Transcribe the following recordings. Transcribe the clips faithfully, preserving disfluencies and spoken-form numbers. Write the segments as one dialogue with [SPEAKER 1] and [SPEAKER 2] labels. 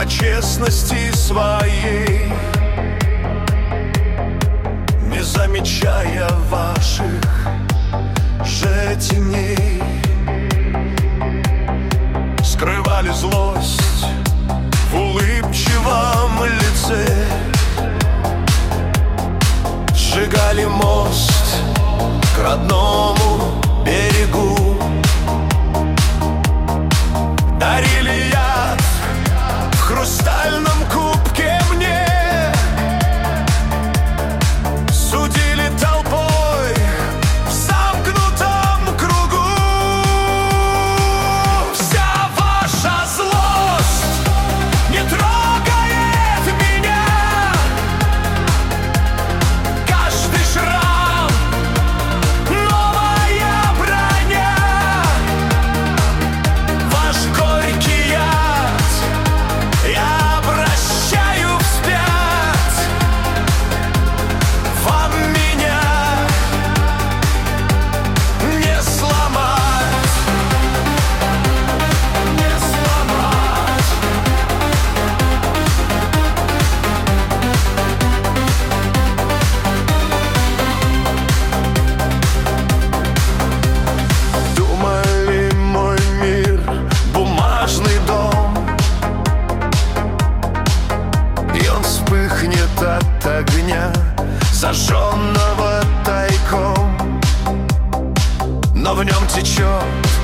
[SPEAKER 1] честности своей, не замечая ваших же теней. Скрывали злость в улыбчивом лице, сжигали мост к родному берегу, дарили яд в хрустальном кубке мне, судили толпой в замкнутом кругу. Вся ваша злость не трогает меня, каждый шрам — новая броня. Ваш горький яд я обращаю вспять. Вам меня не сломать, не сломать. Думали, мой мир — бумажный дом, и он вспыхнет от огня, зажженного тайком. Но в нем течет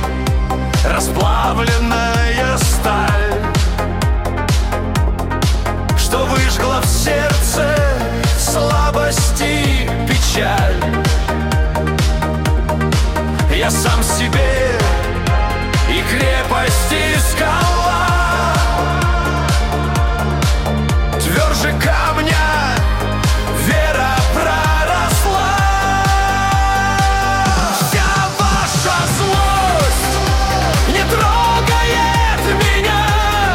[SPEAKER 1] расплавленная сталь, что выжгла в сердце слабость и печаль. Я сам себе и крепость, и скала, тверже камня вера проросла. Вся ваша злость не трогает меня,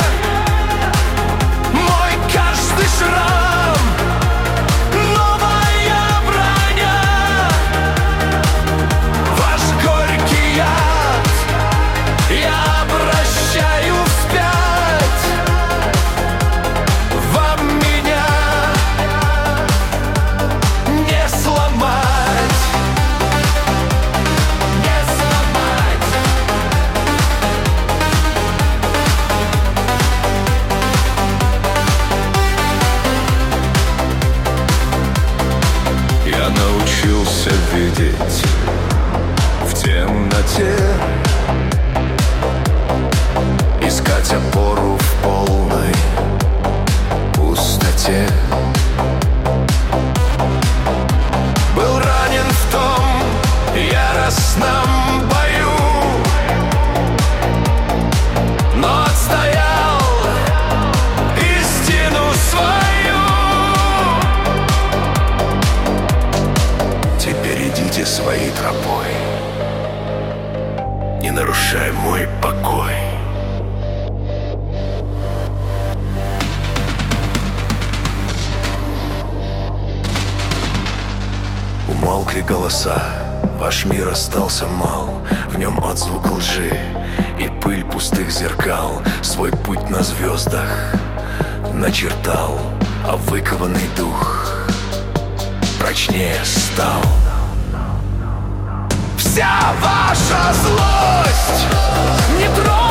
[SPEAKER 1] мой каждый шрам — новая броня. Ваш горький яд я обращаю вспять. Вам меня не сломать, не сломать. Я научился видеть в темноте, искать опору в полной пустоте. Был ранен в том яростном бою, но отстоял истину свою. Теперь идите своей тропой, не нарушай мой покой. Умолкли голоса, ваш мир остался мал, в нем отзвук лжи и пыль пустых зеркал. Свой путь на звездах начертал, а выкованный дух прочнее стал. Вся ваша злость не трогает